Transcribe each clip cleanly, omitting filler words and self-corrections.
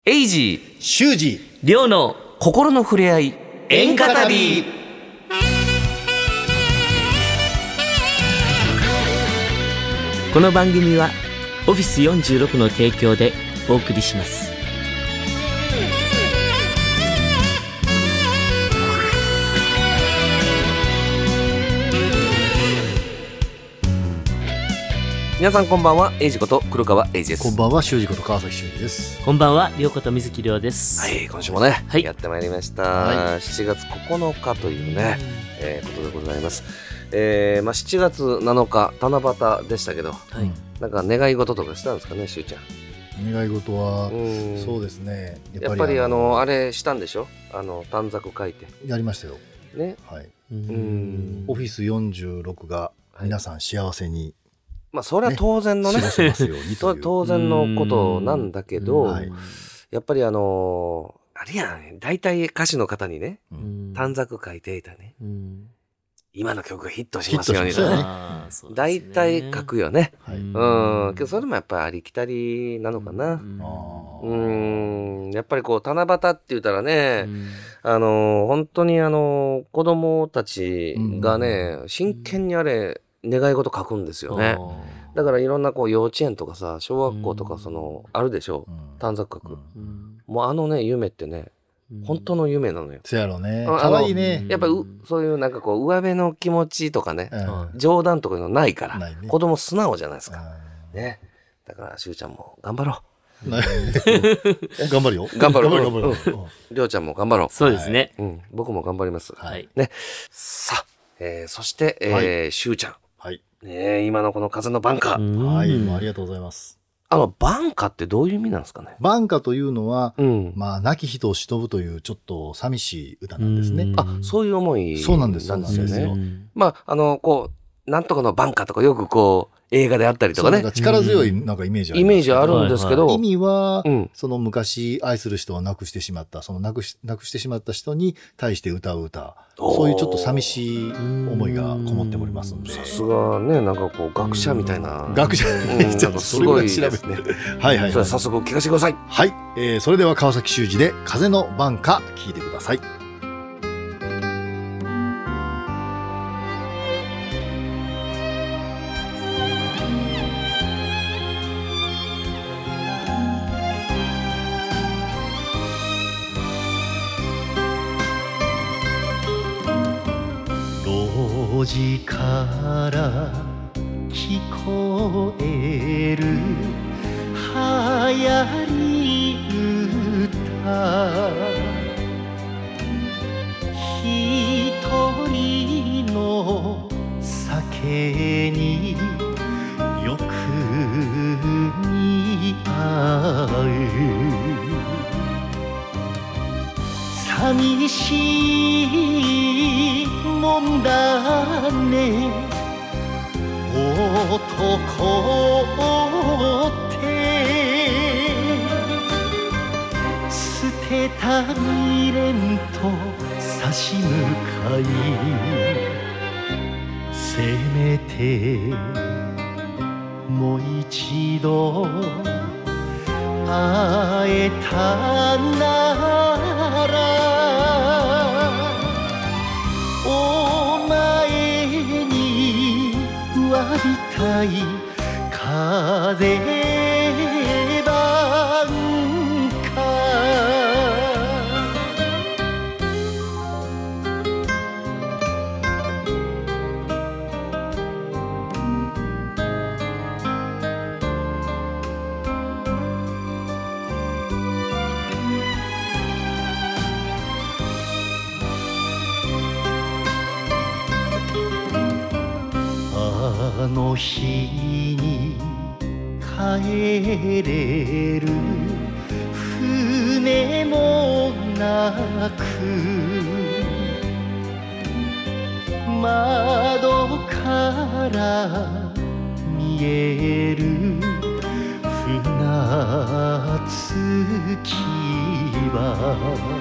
エイジー修二リョウの心の触れ合い演歌旅。この番組はオフィス46の提供でお送りします。皆さんこんばんは。エイジこと黒川エイジです。 こんばんは。修二こと川崎修二です。 こんばんは、りょうこと水木りょうです。 はい、今週もね、 はい、 やってまいりました、 はい、 7月9日というね、ことでございます。7月7日七夕でしたけど、 はい、 なんか願い事とかしたんですかね、しゅうちゃん。 願い事はそうですね、 やっぱりあれしたんでしょ、短冊書いてやりましたよね、はい、オフィス46が皆さん幸せに、 まあそれは当然のね、 過ごせますようにという当然のことなんだけど、 はい、 やっぱりあれやん、大体歌手の方にね、短冊書いていたね、今の曲がヒットしますようにとね、大体書くよね。けどそれもやっぱりありきたりなのかな。やっぱりこう七夕って言ったらね、本当に子供たちがね、真剣にあれ願い事書くんですよね。だからいろんなこう幼稚園とかさ、小学校とかあるでしょ、短冊書く。もうね、夢ってね、本当の夢なのよ。 そうやろね。可愛いね。 やっぱそういうなんかこう上辺の気持ちとかね、冗談とかいうのないから、子供素直じゃないですか。ね。だからしゅうちゃんも頑張ろう。 頑張るよ。 頑張ろう。りょうちゃんも頑張ろう。 そうですね。 僕も頑張ります。 はい。 ね。さあ、そしてしゅうちゃん。 はい。 ね、今のこの風の晩夏。 はい、ありがとうございます。 晩夏ってどういう意味なんですかね。 晩夏というのは、まあ亡き人をしのぶというちょっと寂しい歌なんですね。 そういう思いなんですよね。 そうなんですよ。 まあこうなんとかの晩夏とかよくこう映画であったりとかね。 力強いなんかイメージある。 イメージあるんですけど、 意味はその昔愛する人を亡くしてしまった、その亡くしてしまった人に対して歌う歌、そういうちょっと寂しい思いがこもっておりますんで。 さすがね、なんかこう学者みたいな。 学者なんかすごいですね。 はいはい。 それ早速お聞かせてください。 はい。それでは川崎修二で風の晩夏聞いてください。 路地から聞こえる流行り歌、一人の酒によく似合う寂しいもんだね、男って捨てた未練と差し向かい、せめてもう一度会えたなら、お前に詫びたい風晩夏。あの日に帰れる船もなく、窓から見える船着きは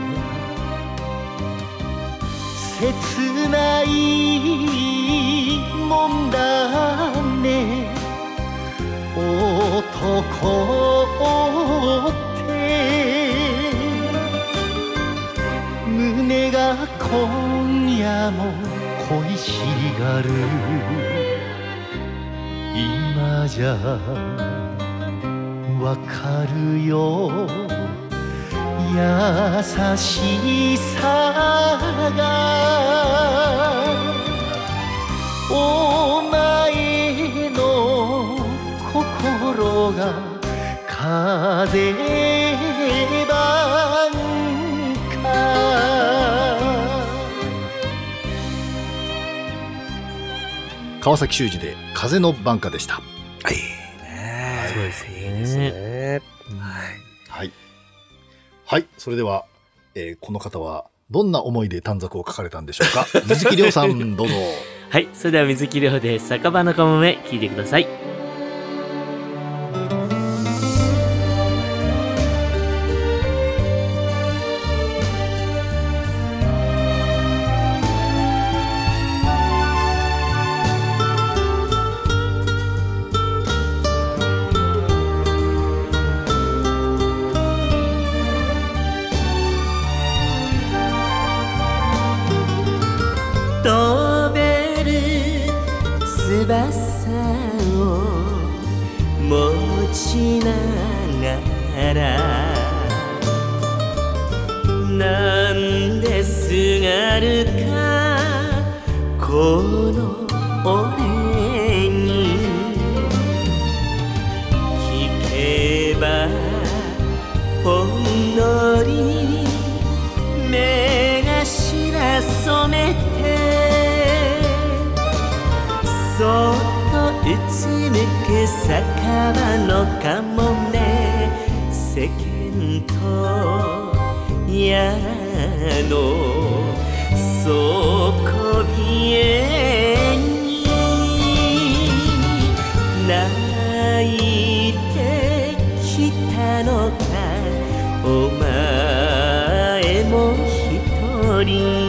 切ないもんだね、男って今夜も恋しがる今じゃわかるよ優しさがお前の心が風晩川崎修二で風の晩夏でした。 はい、 そうですね。 いいですね。 はい。はい。それでは、この方はどんな思いで短冊を書かれたんでしょうか。水木亮さん、どうぞ。 はい、それでは水木亮で酒場のかもめ聞いてください。 飛べる翼を持ちながらなんですがるかこの俺に聞けばほんのり目頭染めてそっとうつむく酒場のかもめ世間と矢の底冷えに泣いてきたのかお前も一人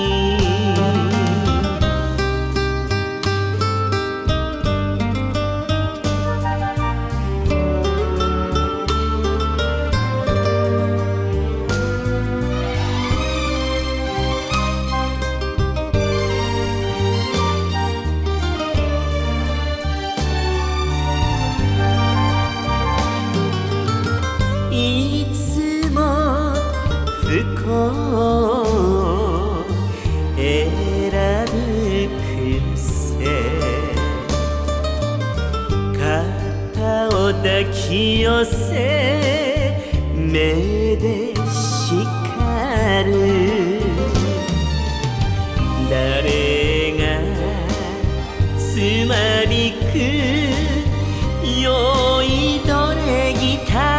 抱き寄せ目で叱る誰がつまびく酔いどれギタ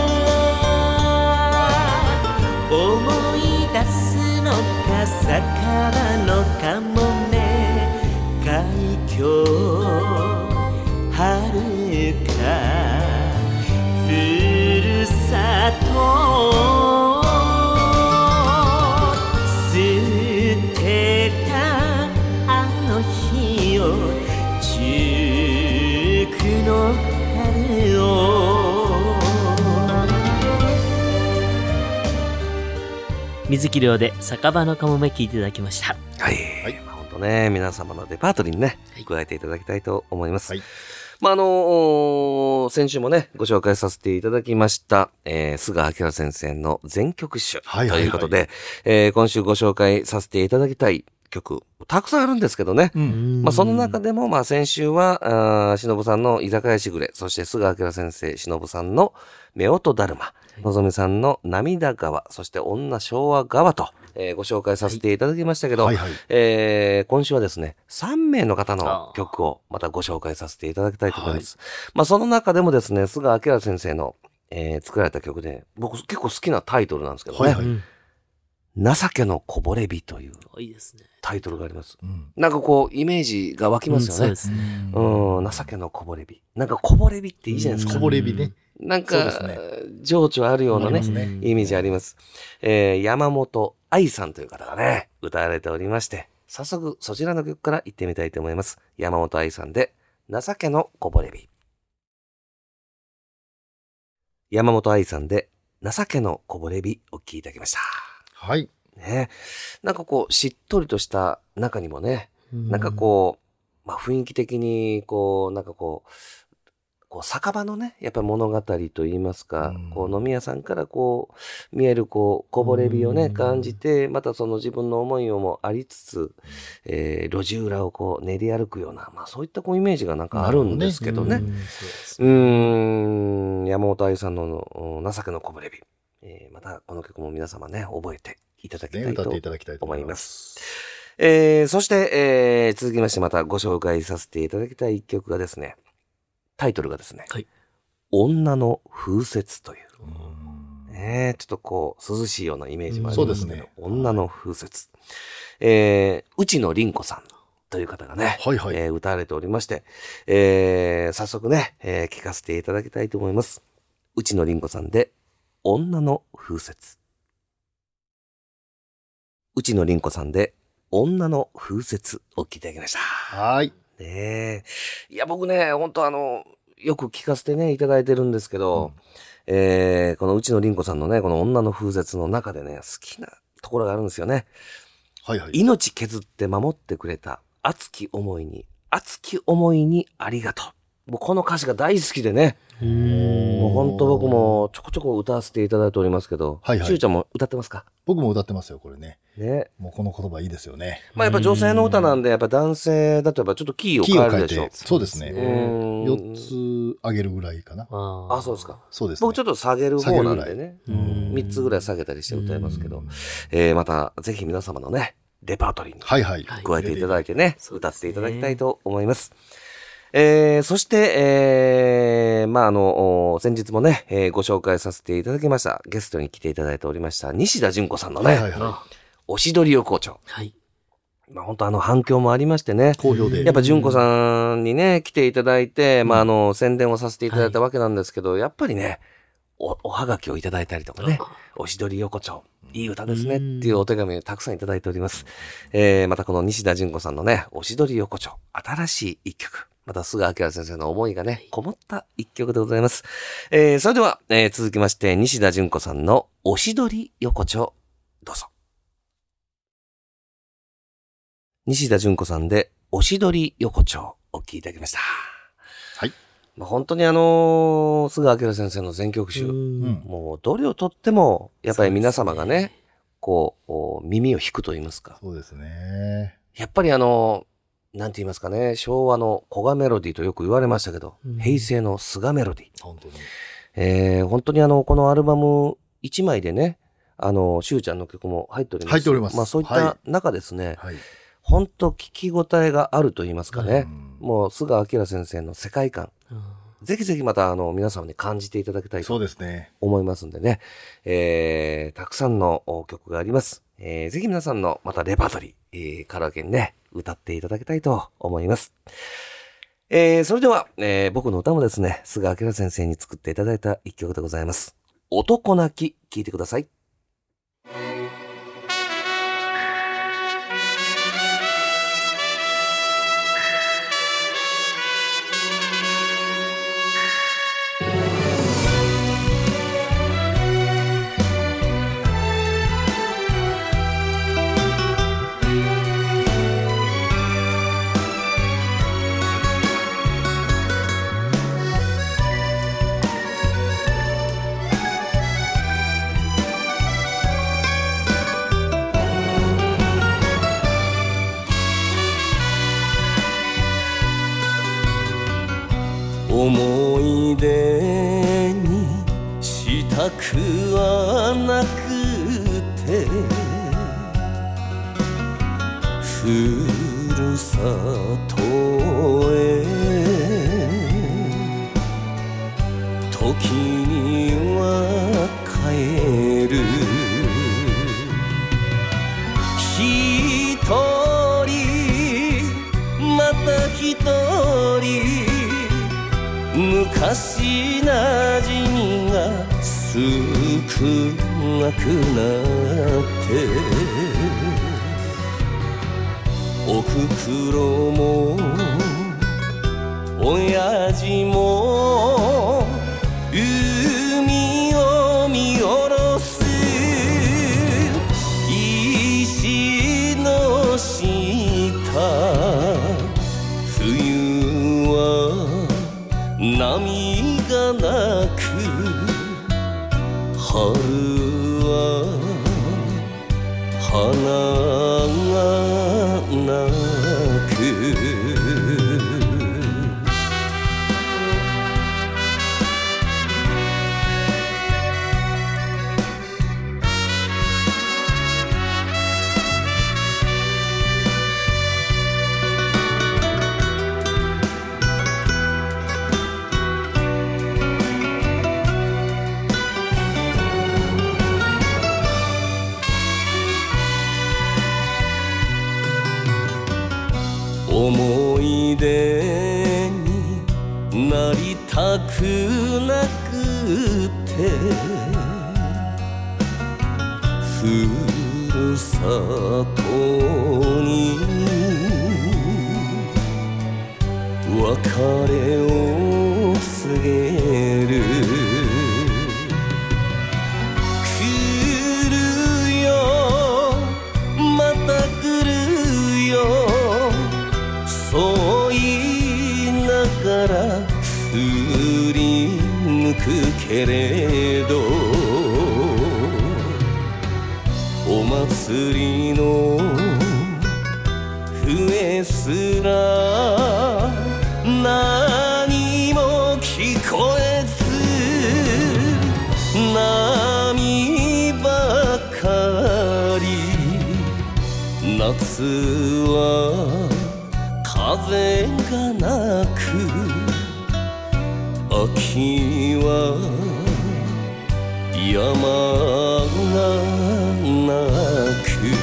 ー思い出すのか酒場のかもめ海峡遥かふるさと捨てたあの日を19の春を水木亮で酒場のかもめ聞いていただきました。 はい。本当ね、皆様のデパートにね、加えていただきたいと思います。はい。先週もね、ご紹介させていただきました、菅明先生の全曲集ということで、今週ご紹介させていただきたい曲、たくさんあるんですけどね。その中でも、先週は、忍さんの居酒屋しぐれ、そして菅明先生、忍さんの夫婦だるま、のぞみさんの涙川、そして女昭和川と、ご紹介させていただきましたけど、今週はですね、3名の方の曲をまたご紹介させていただきたいと思います。その中でもですね、菅明先生の、作られた曲で、僕結構好きなタイトルなんですけどね、情けのこぼれ日というタイトルがあります。なんかこう、イメージが湧きますよね。情けのこぼれ日。なんかこぼれ日っていいじゃないですか。 こぼれ日ね。 なんか、情緒あるようなね、イメージあります。山本愛さんという方がね、歌われておりまして、早速そちらの曲から行ってみたいと思います。山本愛さんで、情けのこぼれ日。山本愛さんで、情けのこぼれ日お聴きいただきました。 はい。 ね。なんかこう、しっとりとした中にもね、なんかこう、雰囲気的に、なんかこう、酒場のね、やっぱり物語といいますか、飲み屋さんから見えるこぼれ日をね、感じて、またその自分の思いをもありつつ、路地裏を練り歩くような、そういったイメージがなんかあるんですけどね。山本愛さんの情けのこぼれ日。またこの曲も皆様ね、覚えていただきたいと思います。そして、続きましてまたご紹介させていただきたい一曲がですね、タイトルがですね、はい、女の風雪という。ちょっと涼しいようなイメージもありますけど、女の風雪。内野凛子さんという方がね、歌われておりまして、早速ね、聞かせていただきたいと思います。内野凛子さんで、女の風雪。内野凛子さんで、女の風雪を聞いていただきました。 はい。 いや、僕ね、本当よく聞かせてね、いただいてるんですけど、この内野凛子さんのね、この女の風雪の中でね、好きなところがあるんですよね。命削って守ってくれた熱き思いにありがとう。もうこの歌詞が大好きでね。もう本当僕もちょこちょこ歌わせていただいておりますけど、しゅうちゃんも歌ってますか？ 僕も歌ってますよ、これね。もうこの言葉いいですよね。 やっぱ女性の歌なんで、やっぱ男性だとやっぱちょっとキーを変えるでしょ。 そうですね。4つ上げるぐらいかな。 そうですか。 そうです。 僕ちょっと下げる方なんでね。3つぐらい下げたりして歌いますけど、またぜひ皆様のね、レパートリーに加えていただいてね、歌っていただきたいと思います。そして、先日もね、ご紹介させていただきました、ゲストに来ていただいておりました、西田純子さんのね、おしどり横丁。本当反響もありましてね。 好評で。 やっぱ純子さんにね、来ていただいて、宣伝をさせていただいたわけなんですけど、やっぱりね、おはがきをいただいたりとかね、おしどり横丁、いい歌ですねっていうお手紙をたくさんいただいております。またこの西田純子さんのね、おしどり横丁、新しい一曲。また菅明先生の思いがね、こもった一曲でございます。それでは、続きまして、西田純子さんのおしどり横丁、どうぞ。西田純子さんで、おしどり横丁、お聴きいただきました。 はい。 本当に菅明先生の全曲集、もうどれをとっても、やっぱり皆様がね、耳を引くと言いますか。 そうですね。 やっぱりなんて言いますかね、昭和の古賀メロディーとよく言われましたけど、平成の菅メロディー。 本当に。 本当にこのアルバム1枚でね、しゅうちゃんの曲も入っております。 入っております。 そういった中ですね、本当聞き応えがあると言いますかね、もう菅明先生の世界観、ぜひぜひまた皆様に感じていただきたいと思いますんでね、たくさんの曲があります。ぜひ皆さんのまたレパートリー、カラオケにね、歌っていただきたいと思います。それでは、僕の歌もですね、菅明先生に作っていただいた一曲でございます。男泣き、聴いてください。 思い出にしたくはなくてふるさとへ時には帰る一人また一人昔なじみが少なくなっておふくろも親父も海を見下ろすいは花が鳴く思い出になりたくなくてふるさとに別れを告げる来るよまた来るよそう言いながら振り向くけれどお祭りの笛すら何も聞こえず波ばかり夏は風がなく秋は山がなく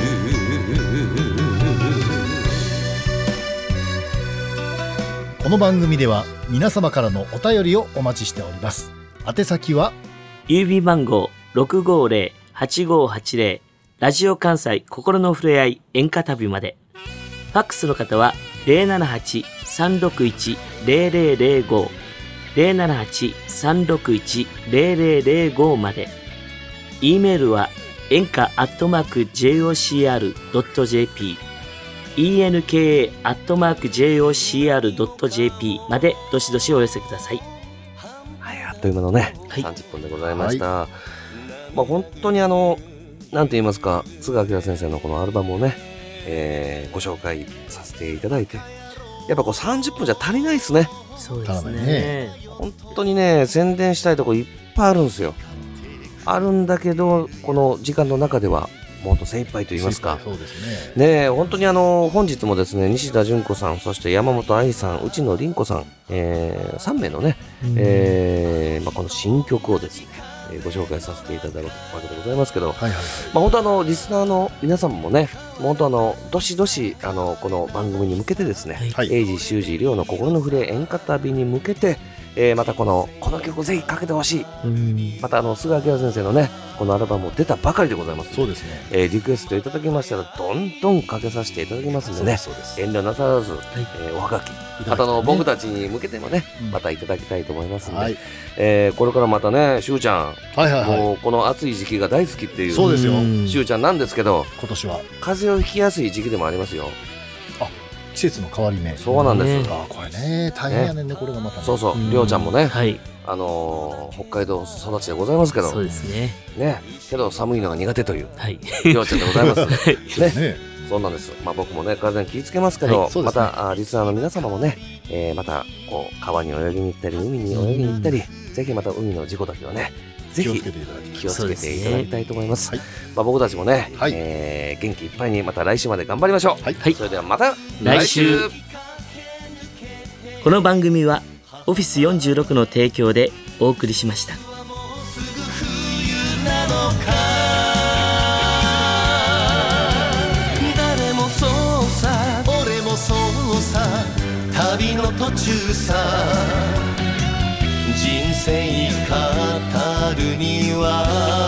この番組では皆様からのお便りをお待ちしております。宛先は郵便番号 650-8580 ラジオ関西心のふれあい演歌旅まで。ファックスの方は 078-361-0005 078-361-0005 まで。E メールは演歌@jocr.jp enka@jocr.jp までどしどしお寄せください。 はい、あっという間のね、 はい、 30分でございました。はい、まあ本当になんて言いますか、津川明先生のこのアルバムをね、ご紹介させていただいて、やっぱこう30分じゃ足りないですね。 そうですね。 本当にね、宣伝したいとこいっぱいあるんですよ。あるんだけど、この時間の中ではもっと精一杯と言いますか。 そうですね。 ね、本当に本日もですね、西田純子さん、そして山本愛さん、内野凛子さん、3名のね、まあ、この新曲をですね、ご紹介させていただくわけでございますけど、 はいはいはい、 まあ、本当リスナーの皆様もね、本当どしどしこの番組に向けてですね、 はい、 英治修二亮の心の触れ演歌旅に向けて、またこの曲ぜひかけてほしい。また菅明先生のね、このアルバム出たばかりでございます。 そうですね。 リクエストいただきましたらどんどんかけさせていただきますのでね、遠慮なさらず、おはがき、また僕たちに向けてもね、またいただきたいと思いますので、これからまたね、しゅうちゃん、もうこの暑い時期が大好きっていう、 そうですよ、 しゅうちゃんなんですけど、 今年は風邪をひきやすい時期でもありますよ。 季節の変わり目。 そうなんです。 これね、大変やねんね、これがまた、ね。 そうそう、りょうちゃんもね、 はい、 北海道育ちでございますけど、 そうですね。 ね、けど寒いのが苦手という、 はい、 りょうちゃんでございます。 ね、 そうなんです。まあ僕もね、体に気をつけますけど、またリスナーの皆様もね、またこう川に泳ぎに行ったり、海に泳ぎに行ったり、ぜひまた海の事故だけはね、ぜひ気をつけていただきたいと思います。まあ僕たちもね、元気いっぱいにまた来週まで頑張りましょう。それではまた来週。 この番組はオフィス46の提供でお送りしました。 誰もそうさ、俺もそうさ、旅の途中さ、人生語るには